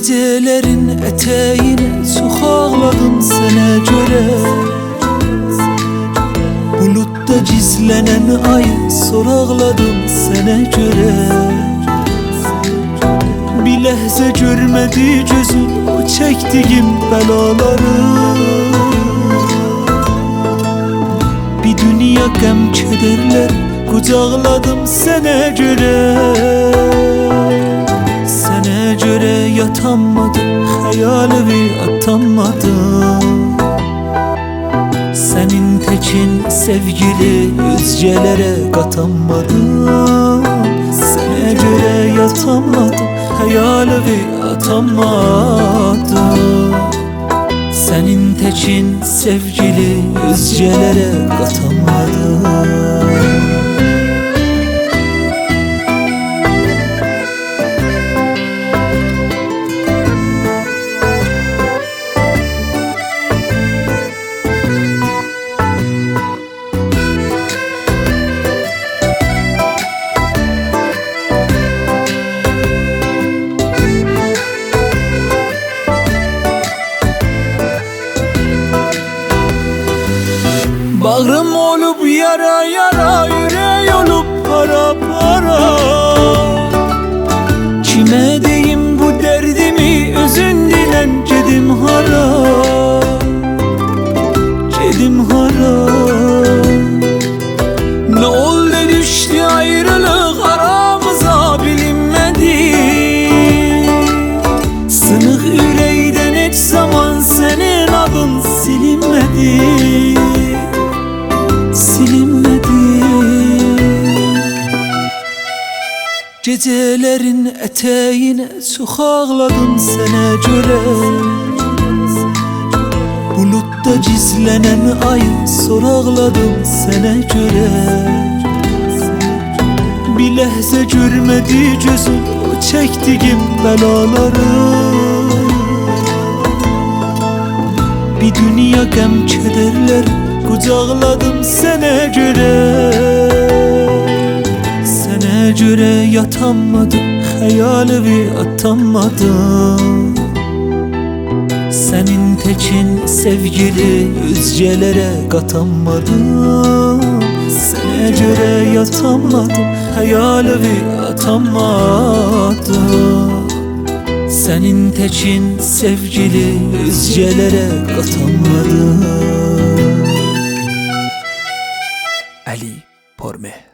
Gecelerin eteğine çok ağladım sana göre. Bulutta gizlenen ayı sorağladım sana göre. Bir lehze görmedi gözüm o çektiğim belaları. Bir dünya gəm kederler kucağladım sana göre. Sana göre yatamadım, hayalimi atamadım. Senin tekin sevgili özcelere katamadım. Sana göre yatamadım, hayalimi atamadım. Senin tekin sevgili özcelere katamadım. Bağrım olup yara yara, yüreği olup para para. Kime deyim bu derdimi, özün dilen gedim hara. Gedim hara. Ne oldu düştü ayrılık aramıza bilinmedi. Sınık yüreğden hiç zaman senin adın silinmedi. Gecelerin eteğine çok ağladım sana göre. Bulutta gizlenen ayı sorağladım sana göre. Bir lehze görmedi gözüm o çektiğim belaları. Bir dünya gəm kederler kucağladım sana göre. Sana göre yatamadım, hayalimi atamadım. Senin tekin sevgili özcelere katamadım. Sana göre yatamadım, hayalimi atamadım. Senin tekin sevgili özcelere katamadım. Ali Porme.